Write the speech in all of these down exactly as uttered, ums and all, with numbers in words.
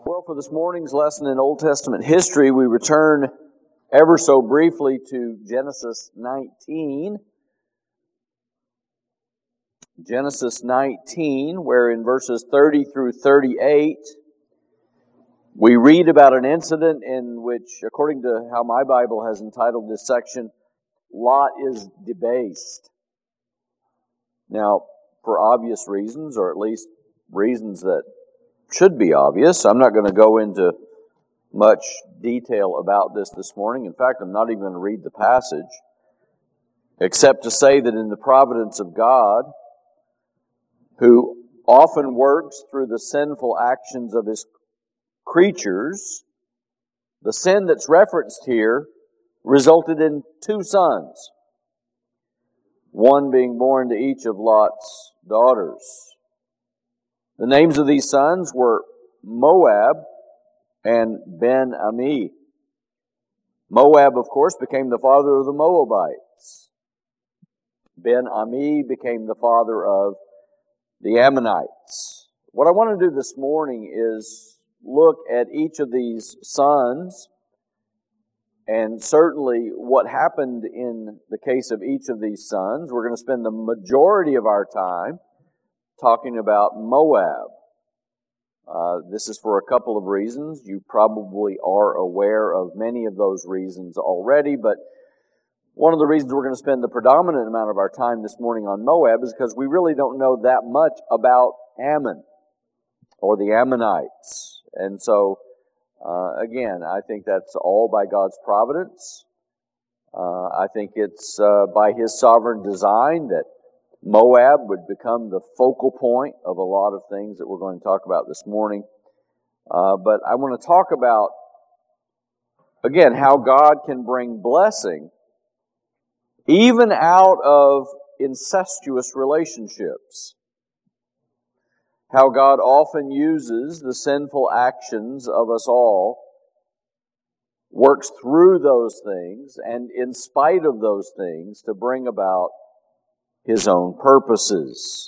Well, for this morning's lesson in Old Testament history, we return ever so briefly to Genesis nineteen. Genesis nineteen, where in verses thirty through thirty-eight, we read about an incident in which, according to how my Bible has entitled this section, Lot is debased. Now, for obvious reasons, or at least reasons that should be obvious, I'm not going to go into much detail about this this morning. In fact, I'm not even going to read the passage, except to say that in the providence of God, who often works through the sinful actions of His creatures, the sin that's referenced here resulted in two sons, one being born to each of Lot's daughters. The names of these sons were Moab and Ben-Ami. Moab, of course, became the father of the Moabites. Ben-Ami became the father of the Ammonites. What I want to do this morning is look at each of these sons, and certainly what happened in the case of each of these sons. We're going to spend the majority of our time talking about Moab. Uh, this is for a couple of reasons. You probably are aware of many of those reasons already, but one of the reasons we're going to spend the predominant amount of our time this morning on Moab is because we really don't know that much about Ammon or the Ammonites. And so, uh, again, I think that's all by God's providence. Uh, I think it's uh, by His sovereign design that Moab would become the focal point of a lot of things that we're going to talk about this morning. Uh, but I want to talk about, again, how God can bring blessing even out of incestuous relationships. How God often uses the sinful actions of us all, works through those things, and in spite of those things, to bring about His own purposes.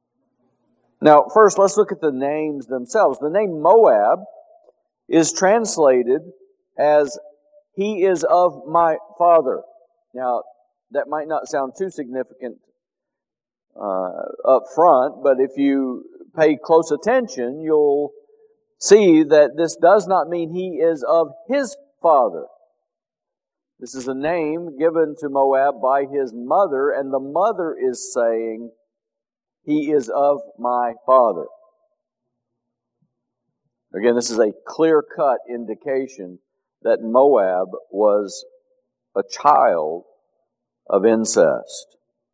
Now, first, let's look at the names themselves. The name Moab is translated as, "He is of my father." Now, that might not sound too significant uh, up front, but if you pay close attention, you'll see that this does not mean he is of his father. This is a name given to Moab by his mother, and the mother is saying, "He is of my father." Again, this is a clear-cut indication that Moab was a child of incest.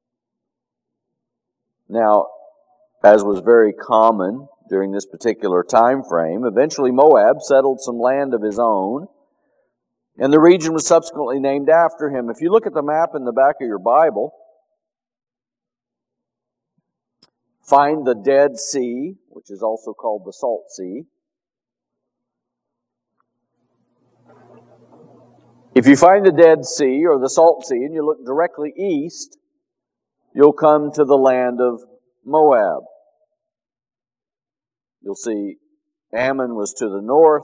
Now, as was very common during this particular time frame, eventually Moab settled some land of his own, and the region was subsequently named after him. If you look at the map in the back of your Bible, find the Dead Sea, which is also called the Salt Sea. If you find the Dead Sea or the Salt Sea and you look directly east, you'll come to the land of Moab. You'll see Ammon was to the north,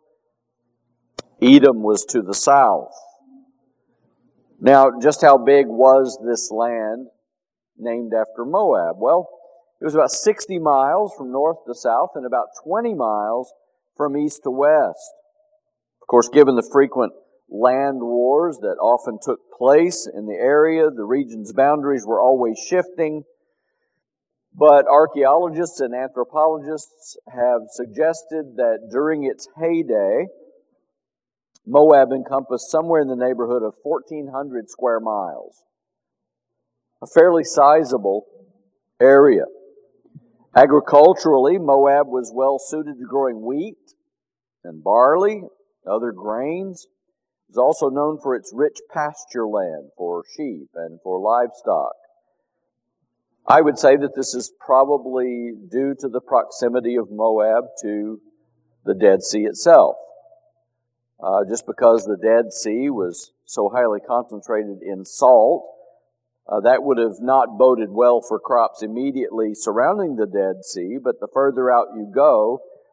Edom was to the south. Now, just how big was this land named after Moab? Well, it was about sixty miles from north to south and about twenty miles from east to west. Of course, given the frequent land wars that often took place in the area, the region's boundaries were always shifting. But archaeologists and anthropologists have suggested that during its heyday, Moab encompassed somewhere in the neighborhood of fourteen hundred square miles. A fairly sizable area. Agriculturally, Moab was well suited to growing wheat and barley, other grains. It was also known for its rich pasture land for sheep and for livestock. I would say that this is probably due to the proximity of Moab to the Dead Sea itself. Uh, just because the Dead Sea was so highly concentrated in salt, uh, that would have not boded well for crops immediately surrounding the Dead Sea, but the further out you go,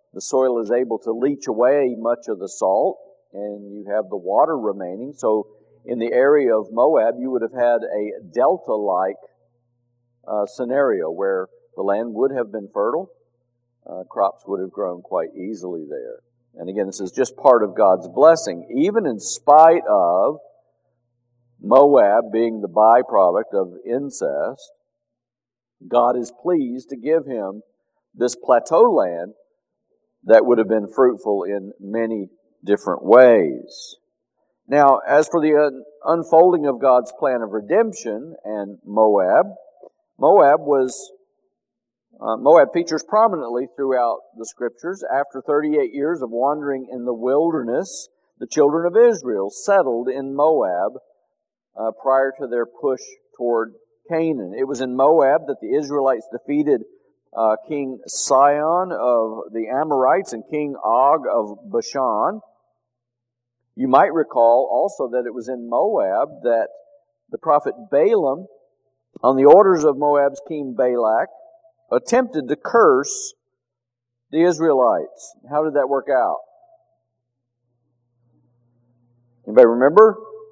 the soil is able to leach away much of the salt, and you have the water remaining. So in the area of Moab, you would have had a delta-like uh, scenario where the land would have been fertile. Uh, crops would have grown quite easily there. And again, this is just part of God's blessing. Even in spite of Moab being the byproduct of incest, God is pleased to give him this plateau land that would have been fruitful in many different ways. Now, as for the un- unfolding of God's plan of redemption and Moab, Moab was uh, Moab features prominently throughout the Scriptures. After thirty-eight years of wandering in the wilderness, the children of Israel settled in Moab uh, prior to their push toward Canaan. It was in Moab that the Israelites defeated uh, King Sihon of the Amorites and King Og of Bashan. You might recall also that it was in Moab that the prophet Balaam, on the orders of Moab's king Balak, attempted to curse the Israelites. How did that work out? Anybody remember?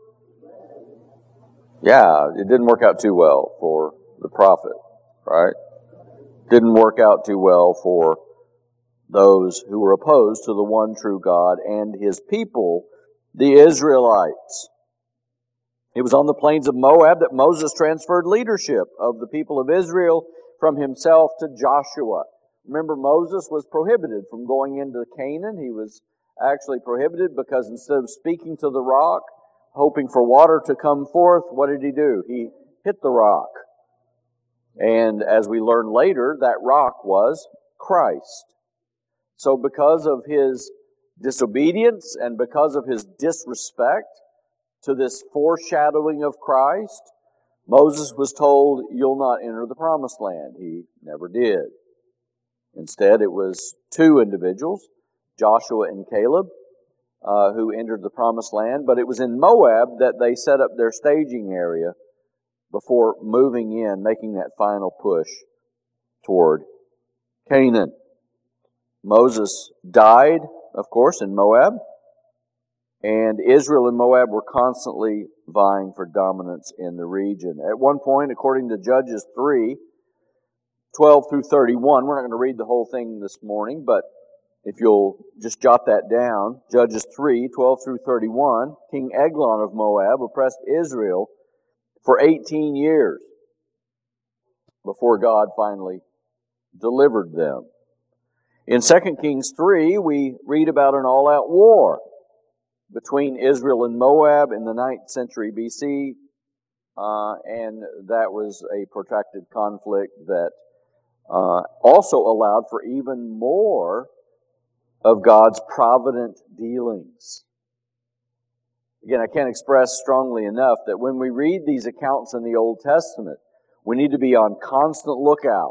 Yeah, it didn't work out too well for the prophet, right? Didn't work out too well for those who were opposed to the one true God and His people, the Israelites. It was on the plains of Moab that Moses transferred leadership of the people of Israel from himself to Joshua. Remember, Moses was prohibited from going into Canaan. He was actually prohibited because instead of speaking to the rock, hoping for water to come forth, what did he do? He hit the rock. And as we learn later, that rock was Christ. So because of his disobedience and because of his disrespect to this foreshadowing of Christ, Moses was told, you'll not enter the promised land. He never did. Instead, it was two individuals, Joshua and Caleb, uh, who entered the promised land. But it was in Moab that they set up their staging area before moving in, making that final push toward Canaan. Moses died, of course, in Moab, and Israel and Moab were constantly vying for dominance in the region. At one point, according to Judges three, twelve through thirty-one, we're not going to read the whole thing this morning, but if you'll just jot that down, Judges three, twelve through thirty-one, King Eglon of Moab oppressed Israel for eighteen years before God finally delivered them. In Second Kings three, we read about an all-out war between Israel and Moab in the ninth century B C, uh, and that was a protracted conflict that uh, also allowed for even more of God's provident dealings. Again, I can't express strongly enough that when we read these accounts in the Old Testament, we need to be on constant lookout.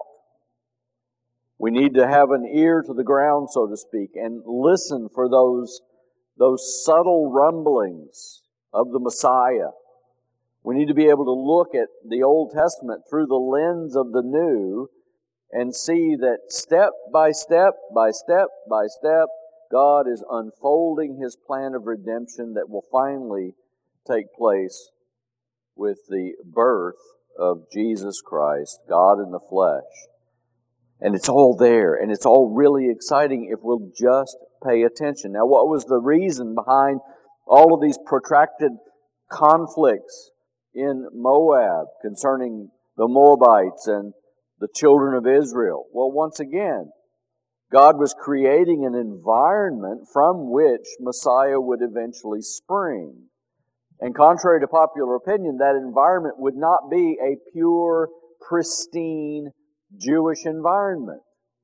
We need to have an ear to the ground, so to speak, and listen for those, those subtle rumblings of the Messiah. We need to be able to look at the Old Testament through the lens of the New and see that step by step, by step by step, God is unfolding His plan of redemption that will finally take place with the birth of Jesus Christ, God in the flesh. And it's all there, and it's all really exciting if we'll just pay attention. Now, what was the reason behind all of these protracted conflicts in Moab concerning the Moabites and the children of Israel? Well, once again, God was creating an environment from which Messiah would eventually spring. And contrary to popular opinion, that environment would not be a pure, pristine Jewish environment.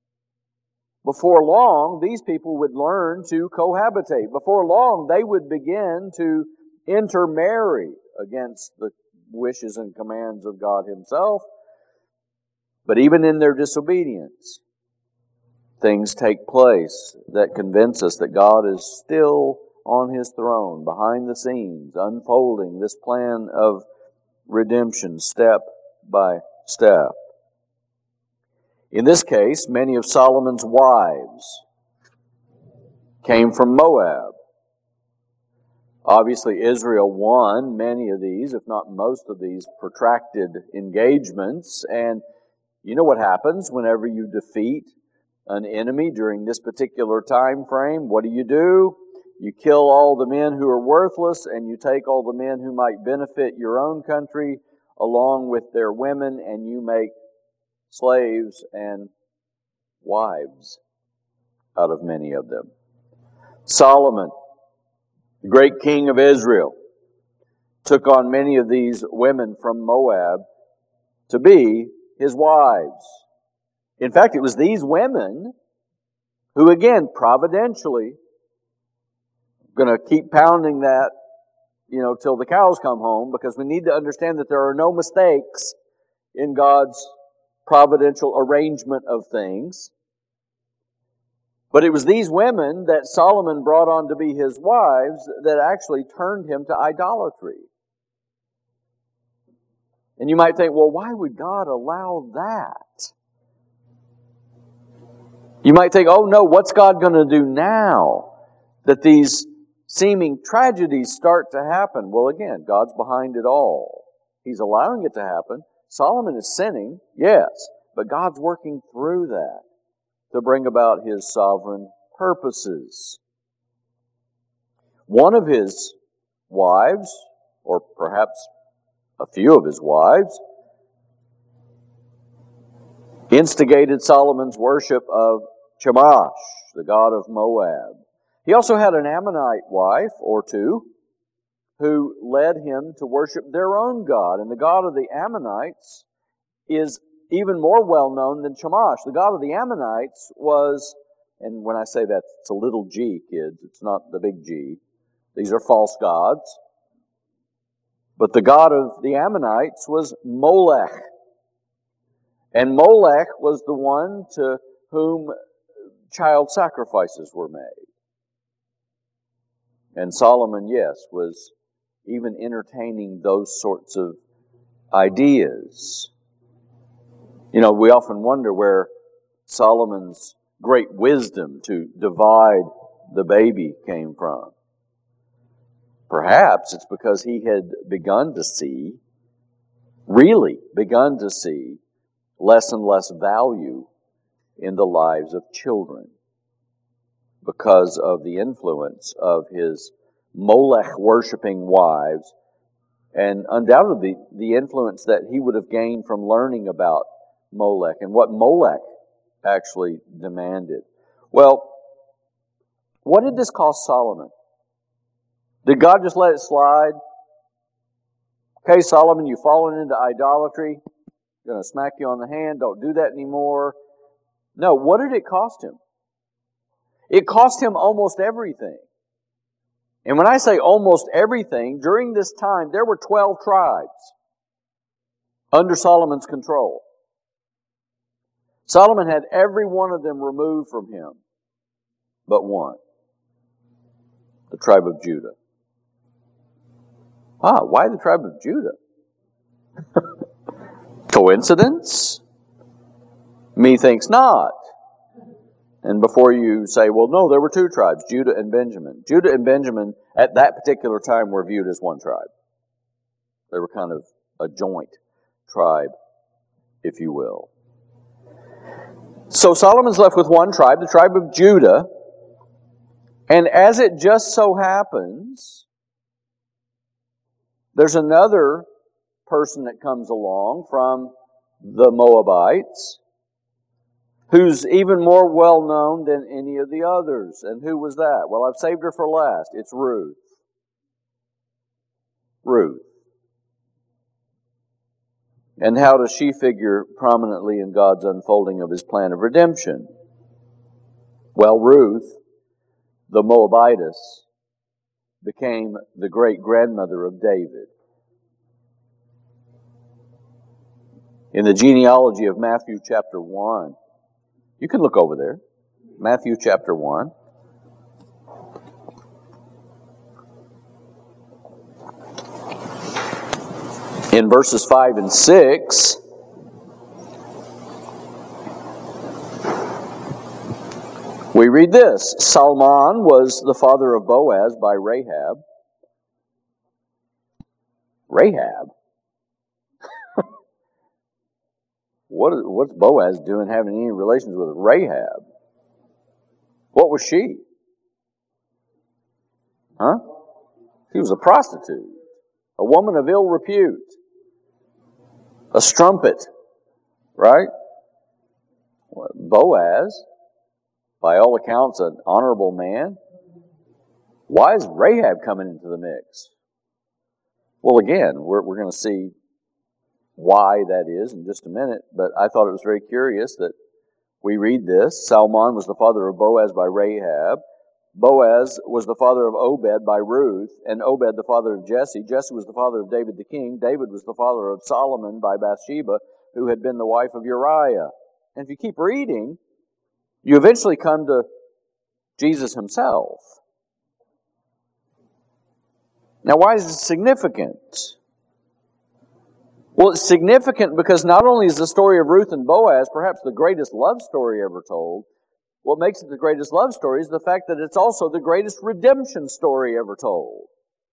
Before long, these people would learn to cohabitate. Before long, they would begin to intermarry against the wishes and commands of God Himself. But even in their disobedience, things take place that convince us that God is still on His throne, behind the scenes, unfolding this plan of redemption step by step. In this case, many of Solomon's wives came from Moab. Obviously, Israel won many of these, if not most of these, protracted engagements. And you know what happens whenever you defeat an enemy during this particular time frame? What do you do? You kill all the men who are worthless, and you take all the men who might benefit your own country along with their women, and you make slaves and wives out of many of them. Solomon, the great king of Israel, took on many of these women from Moab to be his wives. In fact, it was these women who, again, providentially, I'm going to keep pounding that, you know, till the cows come home, because we need to understand that there are no mistakes in God's providential arrangement of things. But it was these women that Solomon brought on to be his wives that actually turned him to idolatry. And you might think, well, why would God allow that? You might think, oh no, what's God going to do now that these seeming tragedies start to happen? Well, again, God's behind it all. He's allowing it to happen. Solomon is sinning, yes, but God's working through that to bring about His sovereign purposes. One of his wives, or perhaps a few of his wives, instigated Solomon's worship of Chemosh, the god of Moab. He also had an Ammonite wife or two who led him to worship their own god. And the god of the Ammonites is even more well known than Chemosh. The god of the Ammonites was, and when I say that, it's a little g, kids. It's not the big G. These are false gods. But the god of the Ammonites was Molech. And Molech was the one to whom child sacrifices were made. And Solomon, yes, was even entertaining those sorts of ideas. You know, we often wonder where Solomon's great wisdom to divide the baby came from. Perhaps it's because he had begun to see, really begun to see, less and less value in the lives of children because of the influence of his Molech-worshipping wives, and undoubtedly the influence that he would have gained from learning about Molech and what Molech actually demanded. Well, what did this cost Solomon? Did God just let it slide? Okay, Solomon, you've fallen into idolatry. I'm going to smack you on the hand. Don't do that anymore. No, what did it cost him? It cost him almost everything. And when I say almost everything, during this time, there were twelve tribes under Solomon's control. Solomon had every one of them removed from him, but one. The tribe of Judah. Ah, why the tribe of Judah? Coincidence? Methinks not. And before you say, well, no, there were two tribes, Judah and Benjamin. Judah and Benjamin at that particular time were viewed as one tribe. They were kind of a joint tribe, if you will. So Solomon's left with one tribe, the tribe of Judah. And as it just so happens, there's another person that comes along from the Moabites who's even more well known than any of the others. And who was that? Well, I've saved her for last. It's Ruth. Ruth. And how does she figure prominently in God's unfolding of His plan of redemption? Well, Ruth, the Moabitess, became the great-grandmother of David. In the genealogy of Matthew chapter one, you can look over there. Matthew chapter one. In verses five and six, we read this. Salmon was the father of Boaz by Rahab. Rahab? what, what's Boaz doing having any relations with Rahab? What was she? Huh? She was a prostitute. A woman of ill repute. A strumpet. Right? Boaz, by all accounts, an honorable man. Why is Rahab coming into the mix? Well, again, we're, we're going to see why that is in just a minute, but I thought it was very curious that we read this. Salmon was the father of Boaz by Rahab. Boaz was the father of Obed by Ruth, and Obed the father of Jesse. Jesse was the father of David the king. David was the father of Solomon by Bathsheba, who had been the wife of Uriah. And if you keep reading, you eventually come to Jesus himself. Now, why is it significant? Well, it's significant because not only is the story of Ruth and Boaz perhaps the greatest love story ever told, what makes it the greatest love story is the fact that it's also the greatest redemption story ever told.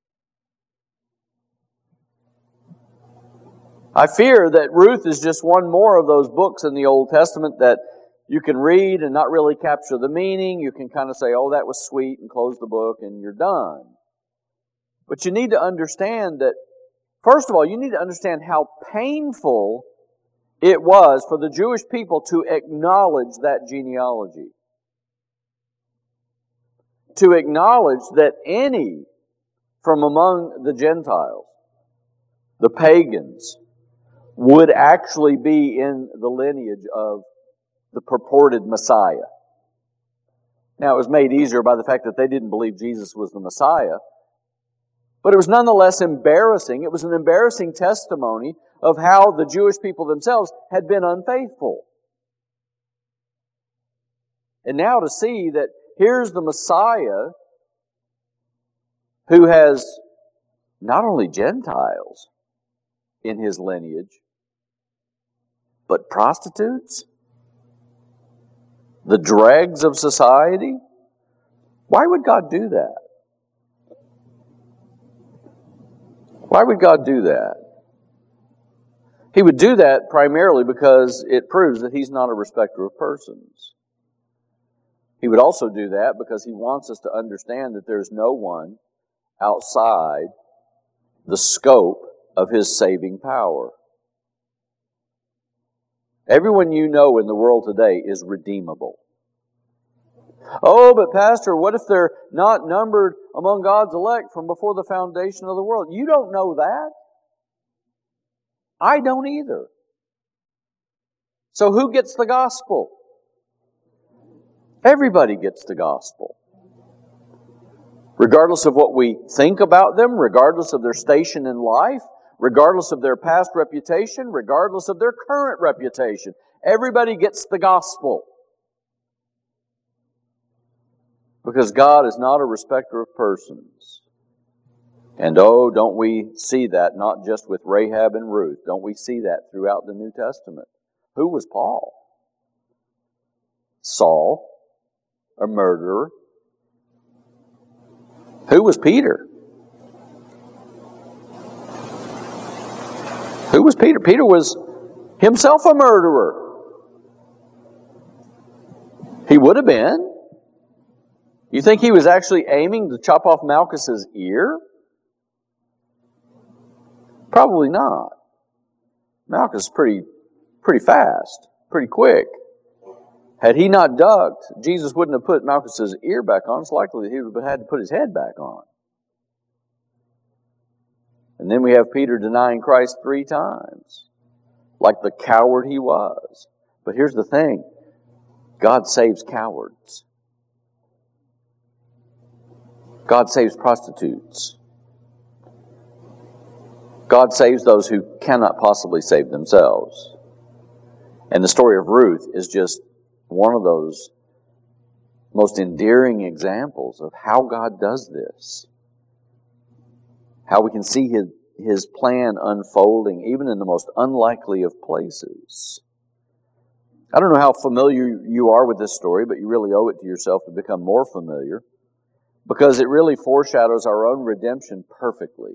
I fear that Ruth is just one more of those books in the Old Testament that you can read and not really capture the meaning. You can kind of say, oh, that was sweet, and close the book, and you're done. But you need to understand that, first of all, you need to understand how painful it was for the Jewish people to acknowledge that genealogy. To acknowledge that any from among the Gentiles, the pagans, would actually be in the lineage of the purported Messiah. Now, it was made easier by the fact that they didn't believe Jesus was the Messiah. But it was nonetheless embarrassing. It was an embarrassing testimony of how the Jewish people themselves had been unfaithful. And now to see that here's the Messiah who has not only Gentiles in his lineage, but prostitutes, the dregs of society. Why would God do that? Why would God do that? He would do that primarily because it proves that He's not a respecter of persons. He would also do that because He wants us to understand that there's no one outside the scope of His saving power. Everyone you know in the world today is redeemable. Oh, but Pastor, what if they're not numbered among God's elect from before the foundation of the world? You don't know that. I don't either. So who gets the gospel? Everybody gets the gospel. Regardless of what we think about them, regardless of their station in life, regardless of their past reputation, regardless of their current reputation, everybody gets the gospel. Because God is not a respecter of persons. And oh, don't we see that not just with Rahab and Ruth. Don't we see that throughout the New Testament? Who was Paul? Saul, a murderer. Who was Peter? Who was Peter? Peter was himself a murderer. He would have been. You think he was actually aiming to chop off Malchus's ear? Probably not. Malchus is pretty, pretty fast, pretty quick. Had he not ducked, Jesus wouldn't have put Malchus's ear back on. It's likely that he would have had to put his head back on. And then we have Peter denying Christ three times, like the coward he was. But here's the thing. God saves cowards. God saves prostitutes. God saves those who cannot possibly save themselves. And the story of Ruth is just one of those most endearing examples of how God does this. How we can see His, His plan unfolding even in the most unlikely of places. I don't know how familiar you are with this story, but you really owe it to yourself to become more familiar, because it really foreshadows our own redemption perfectly.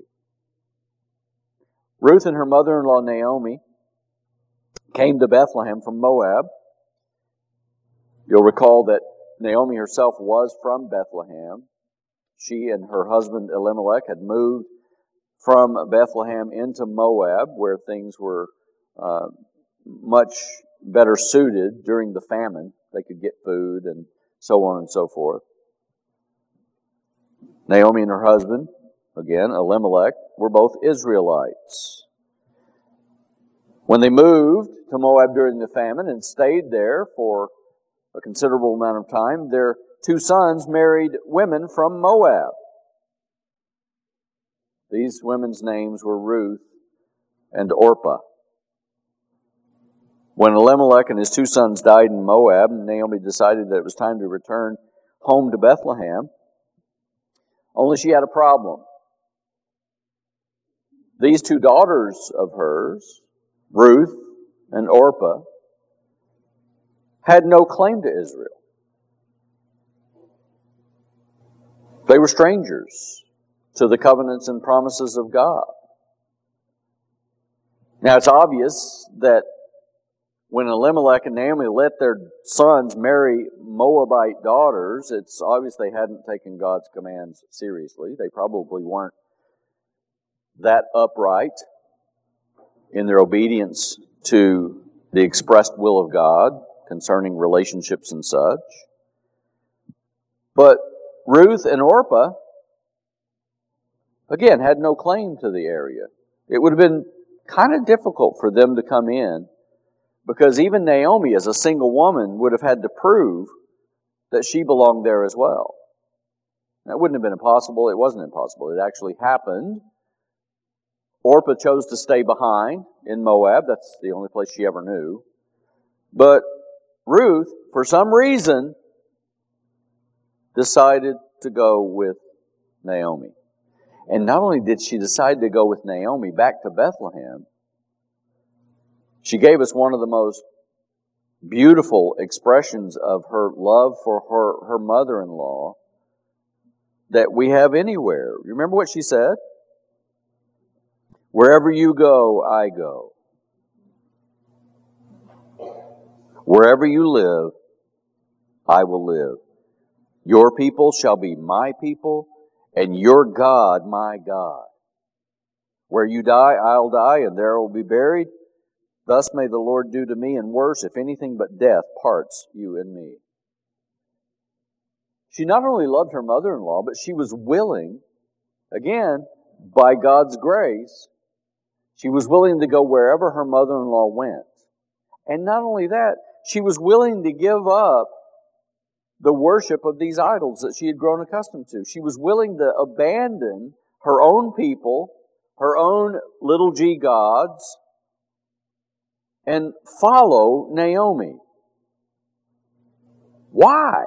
Ruth and her mother-in-law Naomi came to Bethlehem from Moab. You'll recall that Naomi herself was from Bethlehem. She and her husband Elimelech had moved from Bethlehem into Moab, where things were uh, much better suited during the famine. They could get food and so on and so forth. Naomi and her husband, again, Elimelech, were both Israelites. When they moved to Moab during the famine and stayed there for a considerable amount of time, their two sons married women from Moab. These women's names were Ruth and Orpah. When Elimelech and his two sons died in Moab, Naomi decided that it was time to return home to Bethlehem. Only she had a problem. These two daughters of hers, Ruth and Orpah, had no claim to Israel. They were strangers to the covenants and promises of God. Now it's obvious that when Elimelech and Naomi let their sons marry Moabite daughters, it's obvious they hadn't taken God's commands seriously. They probably weren't that upright in their obedience to the expressed will of God concerning relationships and such. But Ruth and Orpah, again, had no claim to the area. It would have been kind of difficult for them to come in, because even Naomi, as a single woman, would have had to prove that she belonged there as well. That wouldn't have been impossible. It wasn't impossible. It actually happened. Orpah chose to stay behind in Moab. That's the only place she ever knew. But Ruth, for some reason, decided to go with Naomi. And not only did she decide to go with Naomi back to Bethlehem, she gave us one of the most beautiful expressions of her love for her, her mother-in-law that we have anywhere. Remember what she said? Wherever you go, I go. Wherever you live, I will live. Your people shall be my people, and your God my God. Where you die, I'll die, and there I will be buried. Thus may the Lord do to me, and worse, if anything but death parts you and me. She not only loved her mother-in-law, but she was willing, again, by God's grace, she was willing to go wherever her mother-in-law went. And not only that, she was willing to give up the worship of these idols that she had grown accustomed to. She was willing to abandon her own people, her own little g gods, and follow Naomi. Why?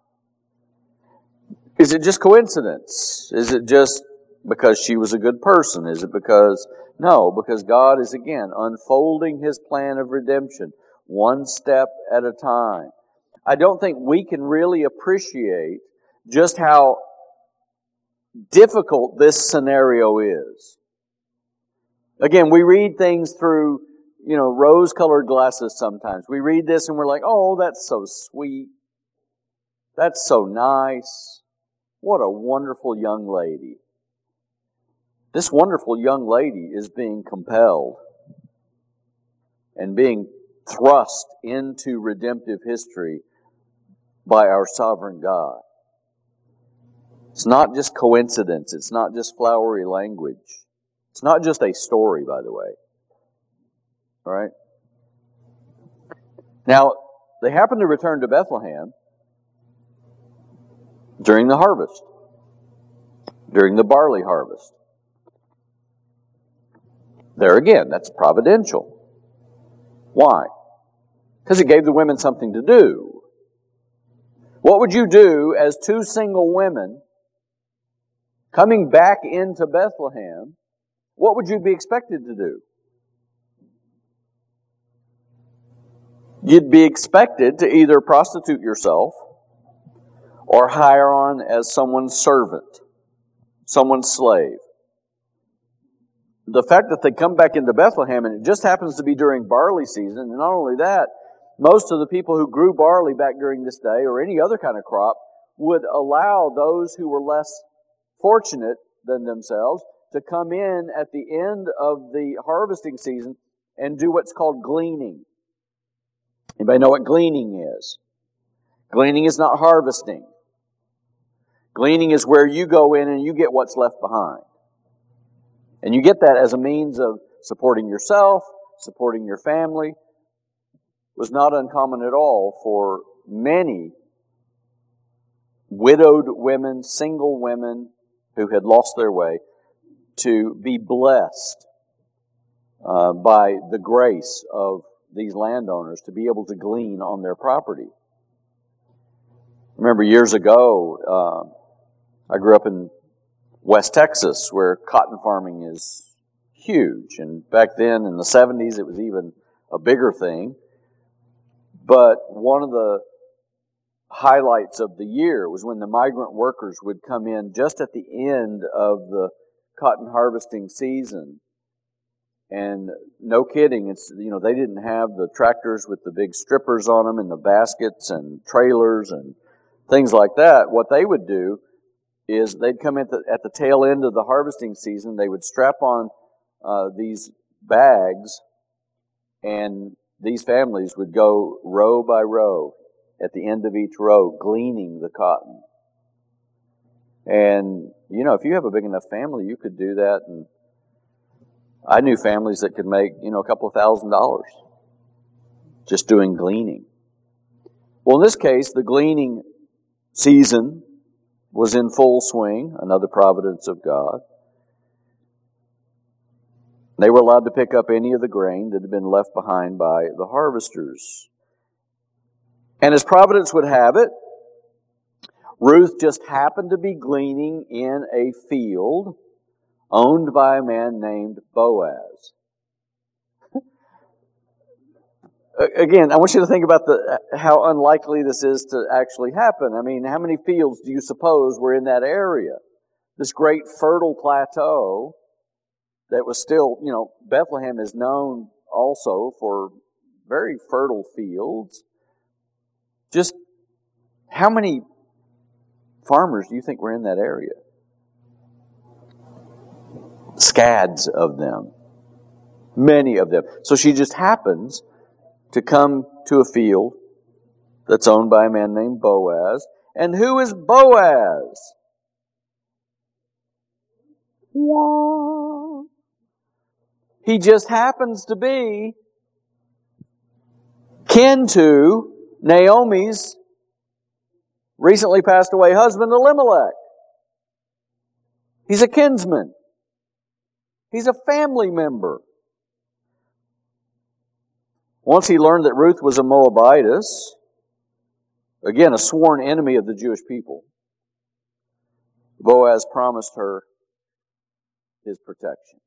Is it just coincidence? Is it just because she was a good person? Is it because... No, because God is again unfolding His plan of redemption one step at a time. I don't think we can really appreciate just how difficult this scenario is. Again, we read things through, you know, rose-colored glasses sometimes. We read this and we're like, oh, that's so sweet. That's so nice. What a wonderful young lady. This wonderful young lady is being compelled and being thrust into redemptive history by our sovereign God. It's not just coincidence. It's not just flowery language. It's not just a story, by the way. All right? Now, they happen to return to Bethlehem during the harvest, during the barley harvest. There again, that's providential. Why? Because it gave the women something to do. What would you do as two single women coming back into Bethlehem? What would you be expected to do? you'd be expected to either prostitute yourself or hire on as someone's servant, someone's slave. The fact that they come back into Bethlehem, and it just happens to be during barley season, and not only that, most of the people who grew barley back during this day, or any other kind of crop, would allow those who were less fortunate than themselves to come in at the end of the harvesting season and do what's called gleaning. Anybody know what gleaning is? Gleaning is not harvesting. Gleaning is where you go in and you get what's left behind. And you get that as a means of supporting yourself, supporting your family. It was not uncommon at all for many widowed women, single women who had lost their way to be blessed uh, by the grace of these landowners to be able to glean on their property. Remember years ago, uh, I grew up in West Texas, where cotton farming is huge. And back then, in the seventies, it was even a bigger thing. But one of the highlights of the year was when the migrant workers would come in just at the end of the cotton harvesting season. And no kidding, it's, you know, they didn't have the tractors with the big strippers on them and the baskets and trailers and things like that. What they would do is they'd come at the, at the tail end of the harvesting season, they would strap on uh, these bags, and these families would go row by row at the end of each row, gleaning the cotton. And, you know, if you have a big enough family, you could do that. And I knew families that could make, you know, a couple of thousand dollars just doing gleaning. Well, in this case, the gleaning season was in full swing, another providence of God. They were allowed to pick up any of the grain that had been left behind by the harvesters. And as providence would have it, Ruth just happened to be gleaning in a field owned by a man named Boaz. Again, I want you to think about the how unlikely this is to actually happen. I mean, how many fields do you suppose were in that area? This great fertile plateau that was still, you know, Bethlehem is known also for very fertile fields. Just how many farmers do you think were in that area? Scads of them. Many of them. So she just happens to come to a field that's owned by a man named Boaz. And who is Boaz? He just happens to be kin to Naomi's recently passed away husband, Elimelech. He's a kinsman. He's a family member. Once he learned that Ruth was a Moabitess, again, a sworn enemy of the Jewish people, Boaz promised her his protection.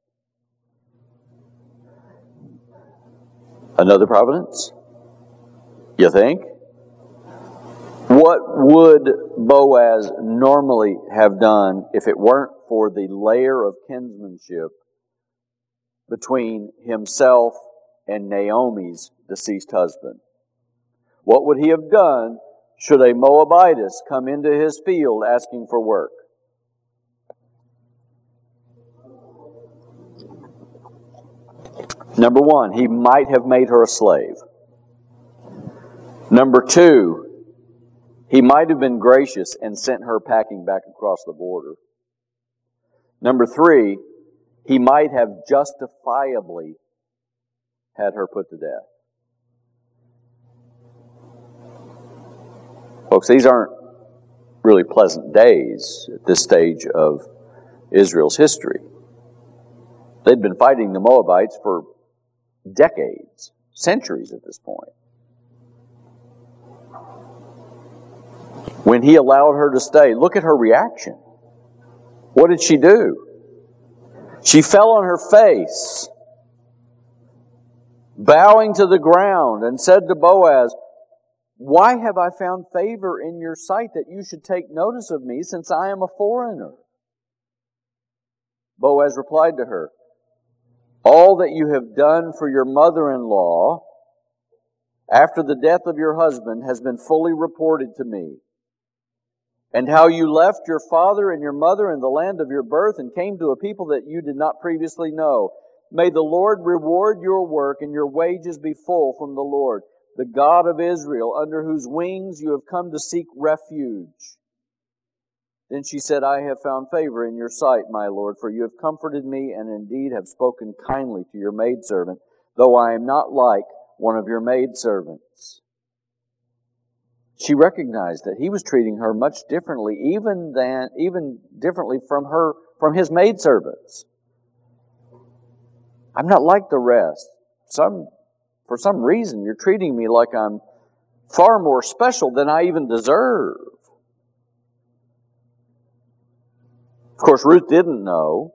Another providence? You think? What would Boaz normally have done if it weren't for the layer of kinsmanship between himself and Naomi's deceased husband? What would he have done should a Moabitess come into his field asking for work? Number one, he might have made her a slave. Number two, he might have been gracious and sent her packing back across the border. Number three, he might have justifiably had her put to death. Folks, these aren't really pleasant days at this stage of Israel's history. They'd been fighting the Moabites for decades, centuries at this point. When he allowed her to stay, look at her reaction. What did she do? She fell on her face. bowing to the ground, and said to Boaz, "Why have I found favor in your sight that you should take notice of me, since I am a foreigner?" Boaz replied to her, "All that you have done for your mother-in-law after the death of your husband has been fully reported to me, and how you left your father and your mother in the land of your birth and came to a people that you did not previously know. May the Lord reward your work and your wages be full from the Lord, the God of Israel, under whose wings you have come to seek refuge." Then she said, "I have found favor in your sight, my Lord, for you have comforted me and indeed have spoken kindly to your maidservant, though I am not like one of your maidservants." She recognized that he was treating her much differently, even than even differently from her from his maidservants. "I'm not like the rest. Some for some reason you're treating me like I'm far more special than I even deserve." Of course, Ruth didn't know.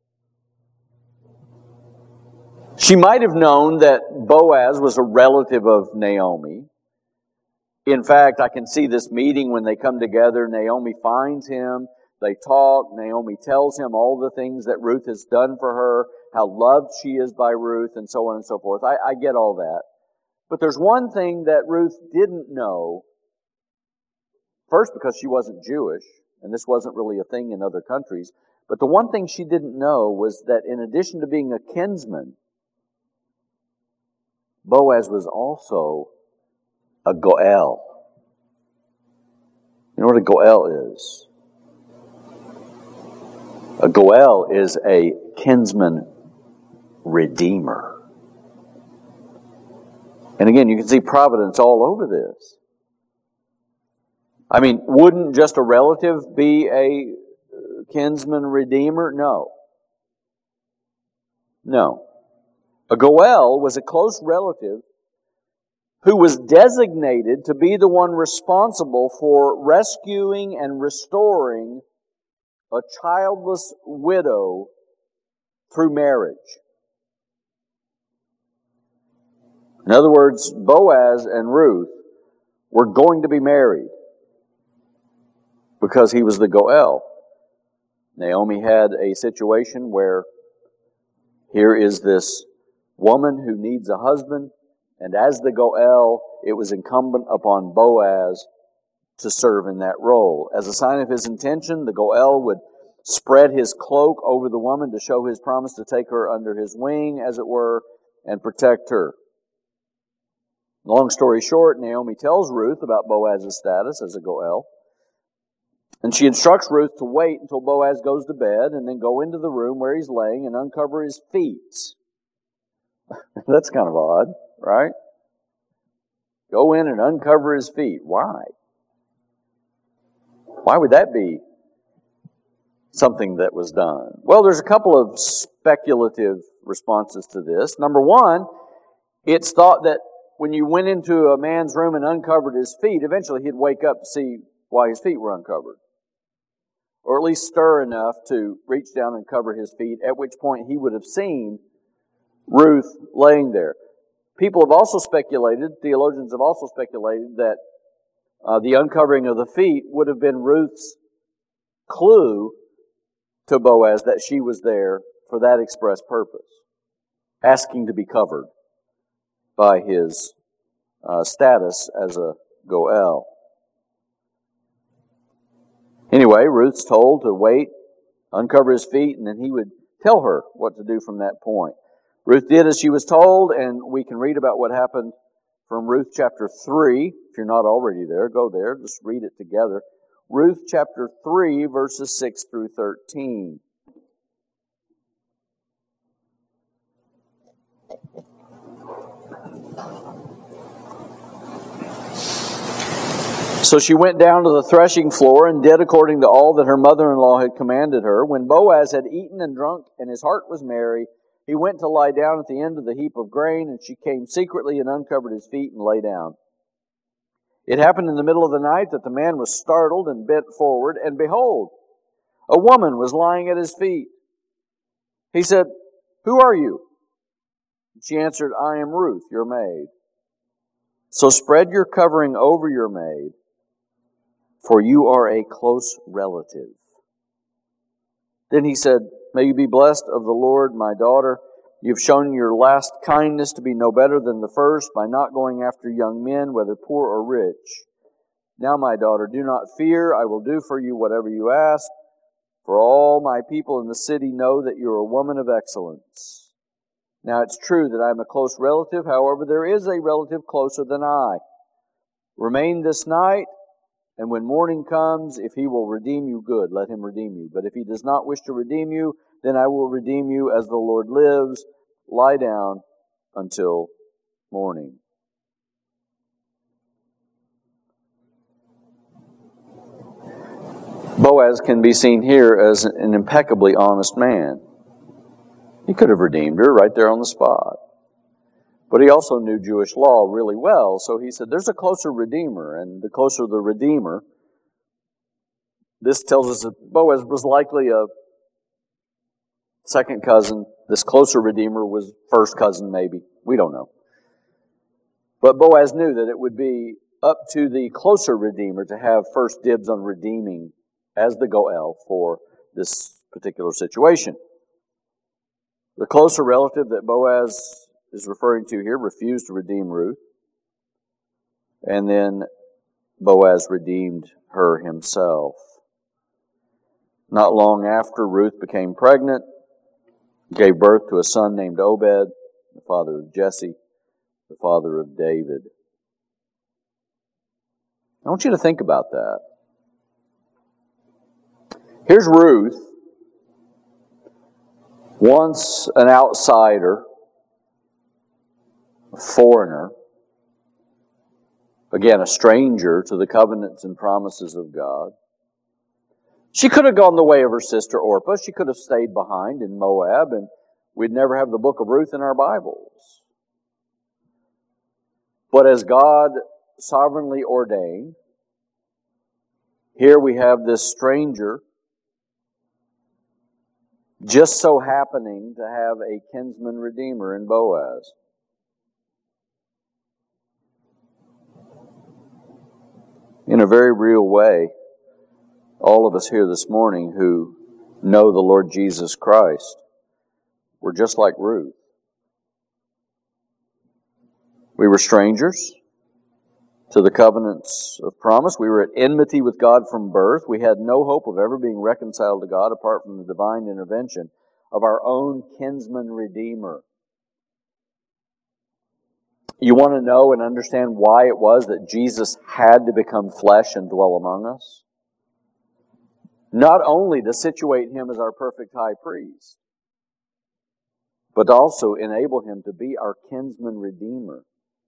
She might have known that Boaz was a relative of Naomi. In fact, I can see this meeting when they come together. Naomi finds him. They talk. Naomi tells him all the things that Ruth has done for her, how loved she is by Ruth, and so on and so forth. I, I get all that. But there's one thing that Ruth didn't know. First, because she wasn't Jewish, and this wasn't really a thing in other countries. But the one thing she didn't know was that in addition to being a kinsman, Boaz was also a Goel. You know what a Goel is? A Goel is a kinsman redeemer. And again, you can see providence all over this. I mean, wouldn't just a relative be a kinsman redeemer? No. No. A Goel was a close relative who was designated to be the one responsible for rescuing and restoring a childless widow through marriage. In other words, Boaz and Ruth were going to be married because he was the Goel. Naomi had a situation where here is this woman who needs a husband, and as the Goel, it was incumbent upon Boaz to serve in that role. As a sign of his intention, the Goel would spread his cloak over the woman to show his promise to take her under his wing, as it were, and protect her. Long story short, Naomi tells Ruth about Boaz's status as a Goel, and she instructs Ruth to wait until Boaz goes to bed and then go into the room where he's laying and uncover his feet. That's kind of odd, right? Go in and uncover his feet. Why? Why would that be something that was done? Well, there's a couple of speculative responses to this. Number one, it's thought that when you went into a man's room and uncovered his feet, eventually he'd wake up to see why his feet were uncovered. Or at least stir enough to reach down and cover his feet, at which point he would have seen Ruth laying there. People have also speculated, theologians have also speculated, that uh, the uncovering of the feet would have been Ruth's clue to Boaz that she was there for that express purpose, asking to be covered by his uh, status as a Goel. Anyway, Ruth's told to wait, uncover his feet, and then he would tell her what to do from that point. Ruth did as she was told, and we can read about what happened from Ruth chapter three. If you're not already there, go there. Just read it together. Ruth chapter three, verses six through thirteen. So she went down to the threshing floor and did according to all that her mother-in-law had commanded her. When Boaz had eaten and drunk and his heart was merry, he went to lie down at the end of the heap of grain, and she came secretly and uncovered his feet and lay down. It happened in the middle of the night that the man was startled and bent forward, and behold, a woman was lying at his feet. He said, "Who are you?" She answered, I am Ruth, your maid. So spread your covering over your maid, for you are a close relative. Then he said, May you be blessed of the Lord, my daughter. You've shown your last kindness to be no better than the first by not going after young men, whether poor or rich. Now, my daughter, do not fear. I will do for you whatever you ask. For all my people in the city know that you are a woman of excellence. Now, it's true that I am a close relative. However, there is a relative closer than I. Remain this night, and when morning comes, if he will redeem you, good, let him redeem you. But if he does not wish to redeem you, then I will redeem you as the Lord lives. Lie down until morning. Boaz can be seen here as an impeccably honest man. He could have redeemed her right there on the spot. But he also knew Jewish law really well, so he said, there's a closer redeemer, and the closer the redeemer, this tells us that Boaz was likely a second cousin. This closer redeemer was first cousin, maybe. We don't know. But Boaz knew that it would be up to the closer redeemer to have first dibs on redeeming as the Goel for this particular situation. The closer relative that Boaz is referring to here refused to redeem Ruth. And then Boaz redeemed her himself. Not long after, Ruth became pregnant, gave birth to a son named Obed, the father of Jesse, the father of David. I want you to think about that. Here's Ruth, once an outsider, a foreigner, again, a stranger to the covenants and promises of God. She could have gone the way of her sister Orpah. She could have stayed behind in Moab, and we'd never have the book of Ruth in our Bibles. But as God sovereignly ordained, here we have this stranger just so happening to have a kinsman redeemer in Boaz. In a very real way, all of us here this morning who know the Lord Jesus Christ, we're just like Ruth. We were strangers to the covenants of promise. We were at enmity with God from birth. We had no hope of ever being reconciled to God apart from the divine intervention of our own kinsman redeemer. You want to know and understand why it was that Jesus had to become flesh and dwell among us? Not only to situate Him as our perfect high priest, but also enable Him to be our kinsman redeemer.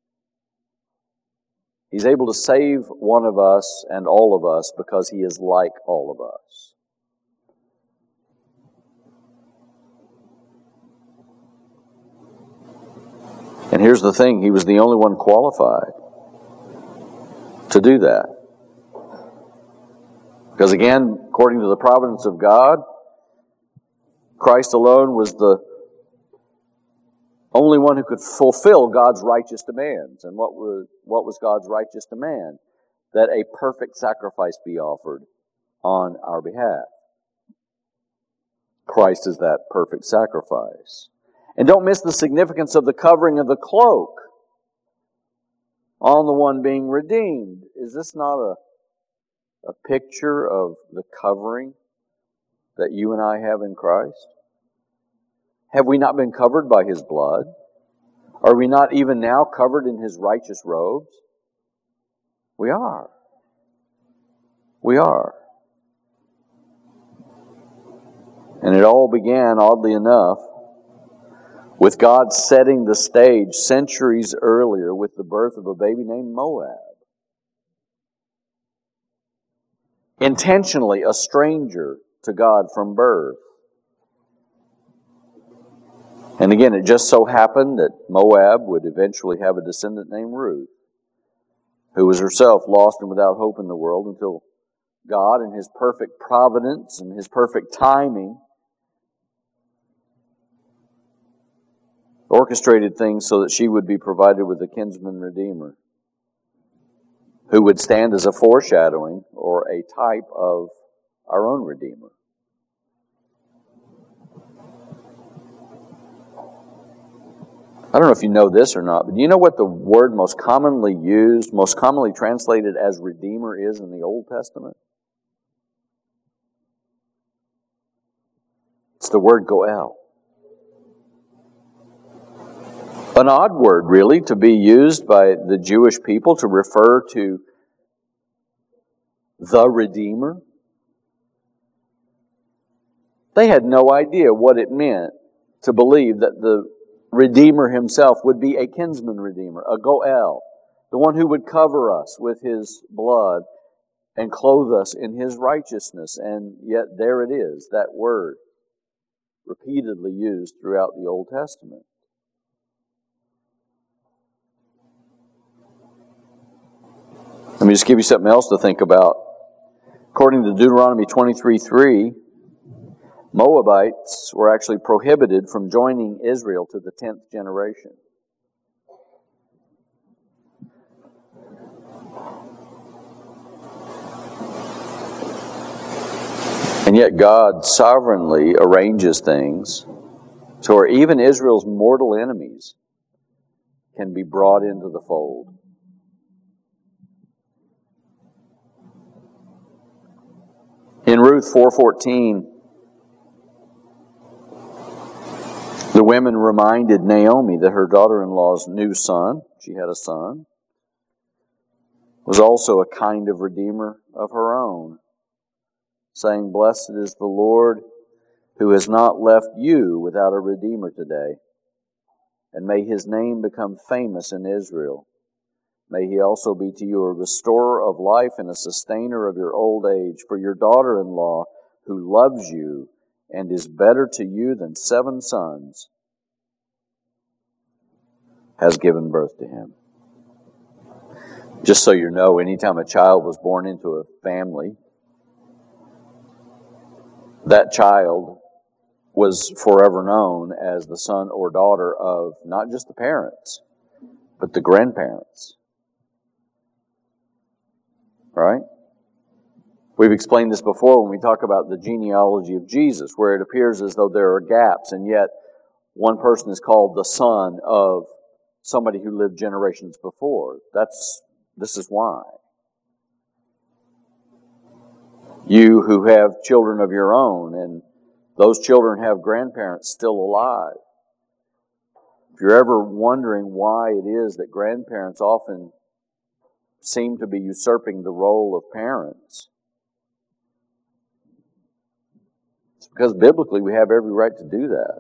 He's able to save one of us and all of us because He is like all of us. And here's the thing, He was the only one qualified to do that. Because again, according to the providence of God, Christ alone was the only one who could fulfill God's righteous demands. And what was, what was God's righteous demand? That a perfect sacrifice be offered on our behalf. Christ is that perfect sacrifice. And don't miss the significance of the covering of the cloak on the one being redeemed. Is this not a, a picture of the covering that you and I have in Christ? Have we not been covered by His blood? Are we not even now covered in His righteous robes? We are. We are. And it all began, oddly enough, with God setting the stage centuries earlier with the birth of a baby named Moab. Intentionally a stranger to God from birth. And again, it just so happened that Moab would eventually have a descendant named Ruth, who was herself lost and without hope in the world until God, in His perfect providence and His perfect timing, orchestrated things so that she would be provided with a kinsman redeemer who would stand as a foreshadowing or a type of our own Redeemer. I don't know if you know this or not, but do you know what the word most commonly used, most commonly translated as Redeemer is in the Old Testament? It's the word Goel. An odd word, really, to be used by the Jewish people to refer to the Redeemer. They had no idea what it meant to believe that the Redeemer himself would be a kinsman redeemer, a Goel, the one who would cover us with his blood and clothe us in his righteousness. And yet there it is, that word, repeatedly used throughout the Old Testament. Let me just give you something else to think about. According to Deuteronomy twenty-three three, Moabites were actually prohibited from joining Israel to the tenth generation. And yet God sovereignly arranges things so where even Israel's mortal enemies can be brought into the fold. In Ruth four fourteen, the women reminded Naomi that her daughter-in-law's new son, she had a son, was also a kind of redeemer of her own, saying, "Blessed is the Lord who has not left you without a redeemer today, and may his name become famous in Israel. May he also be to you a restorer of life and a sustainer of your old age. For your daughter-in-law, who loves you and is better to you than seven sons, has given birth to him." Just so you know, anytime a child was born into a family, that child was forever known as the son or daughter of not just the parents, but the grandparents. Right? We've explained this before when we talk about the genealogy of Jesus, where it appears as though there are gaps, and yet one person is called the son of somebody who lived generations before. That's, this is why. You who have children of your own, and those children have grandparents still alive. If you're ever wondering why it is that grandparents often seem to be usurping the role of parents, it's because biblically we have every right to do that.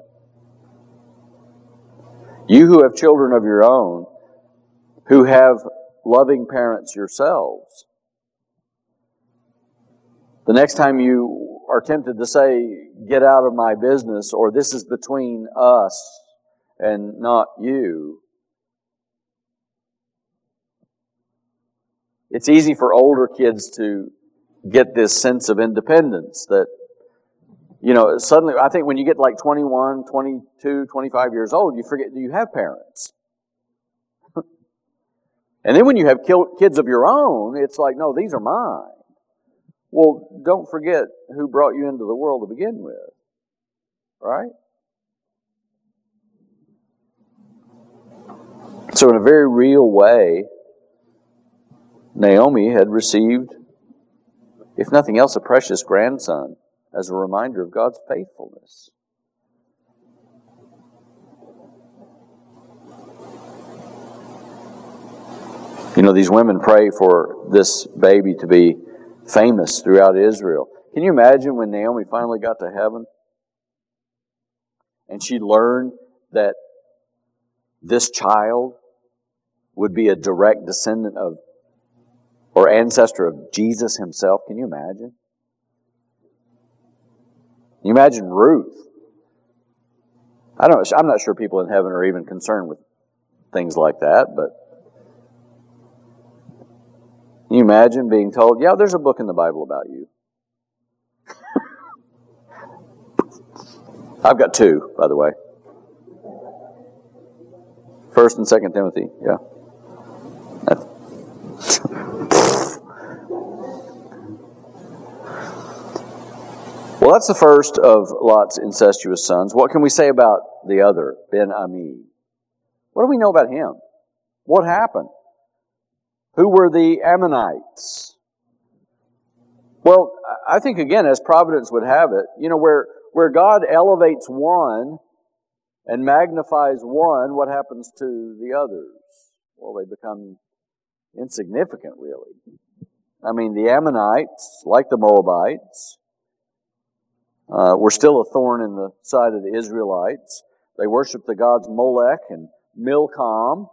You who have children of your own, who have loving parents yourselves, the next time you are tempted to say, "Get out of my business," or "This is between us and not you," it's easy for older kids to get this sense of independence that, you know, suddenly, I think when you get like twenty-one, twenty-two, twenty-five years old, you forget that you have parents. And then when you have kids of your own, it's like, no, these are mine. Well, don't forget who brought you into the world to begin with. Right? So in a very real way, Naomi had received, if nothing else, a precious grandson as a reminder of God's faithfulness. You know, these women pray for this baby to be famous throughout Israel. Can you imagine when Naomi finally got to heaven and she learned that this child would be a direct descendant of or ancestor of Jesus himself? Can you imagine? Can you imagine Ruth? I don't. I'm not sure people in heaven are even concerned with things like that, but can you imagine being told, "Yeah, there's a book in the Bible about you." I've got two, by the way. First and Second Timothy, yeah. That's well, that's the first of Lot's incestuous sons. What can we say about the other, Ben-Ami? What do we know about him? What happened? Who were the Ammonites? Well, I think, again, as providence would have it, you know, where, where God elevates one and magnifies one, what happens to the others? Well, they become insignificant, really. I mean, the Ammonites, like the Moabites, uh, were still a thorn in the side of the Israelites. They worshiped the gods Molech and Milcom.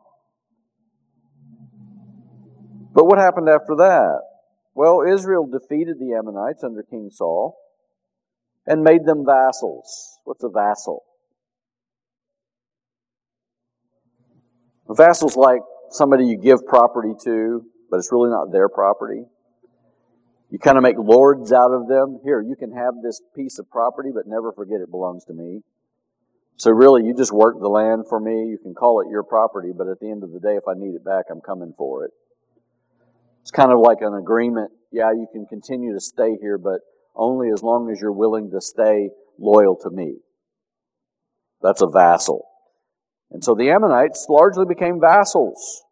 But what happened after that? Well, Israel defeated the Ammonites under King Saul and made them vassals. What's a vassal? A vassal's like somebody you give property to, but it's really not their property. You kind of make lords out of them. Here, you can have this piece of property, but never forget it belongs to me. So really, you just work the land for me. You can call it your property, but at the end of the day, if I need it back, I'm coming for it. It's kind of like an agreement. Yeah, you can continue to stay here, but only as long as you're willing to stay loyal to me. That's a vassal. And so the Ammonites largely became vassals.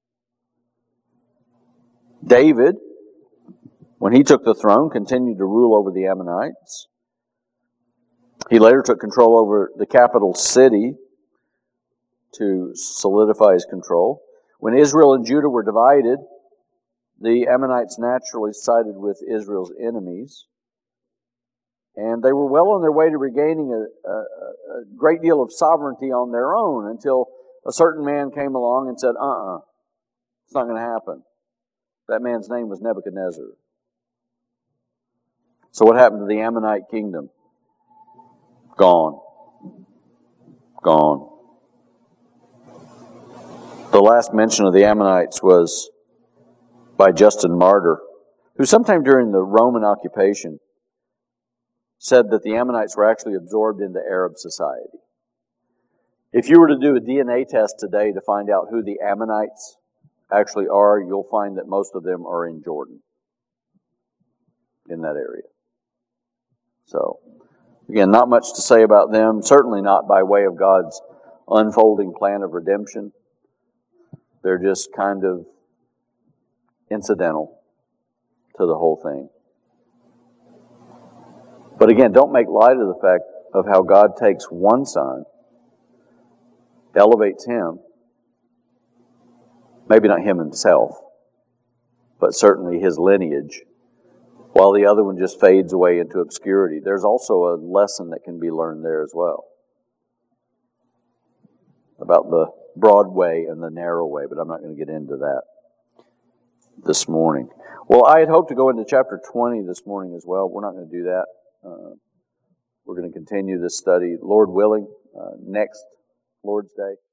David, when he took the throne, continued to rule over the Ammonites. He later took control over the capital city to solidify his control. When Israel and Judah were divided, the Ammonites naturally sided with Israel's enemies. And they were well on their way to regaining a, a, a great deal of sovereignty on their own until a certain man came along and said, uh-uh, it's not going to happen. That man's name was Nebuchadnezzar. So what happened to the Ammonite kingdom? Gone. Gone. The last mention of the Ammonites was by Justin Martyr, who sometime during the Roman occupation said that the Ammonites were actually absorbed into Arab society. If you were to do a D N A test today to find out who the Ammonites actually are, you'll find that most of them are in Jordan, in that area. So, again, not much to say about them, certainly not by way of God's unfolding plan of redemption. They're just kind of incidental to the whole thing. But again, don't make light of the fact of how God takes one son, elevates him, maybe not him himself, but certainly his lineage, while the other one just fades away into obscurity. There's also a lesson that can be learned there as well about the broad way and the narrow way, but I'm not going to get into that this morning. Well, I had hoped to go into chapter twenty this morning as well. We're not going to do that. Uh, we're going to continue this study, Lord willing, uh, next Lord's Day.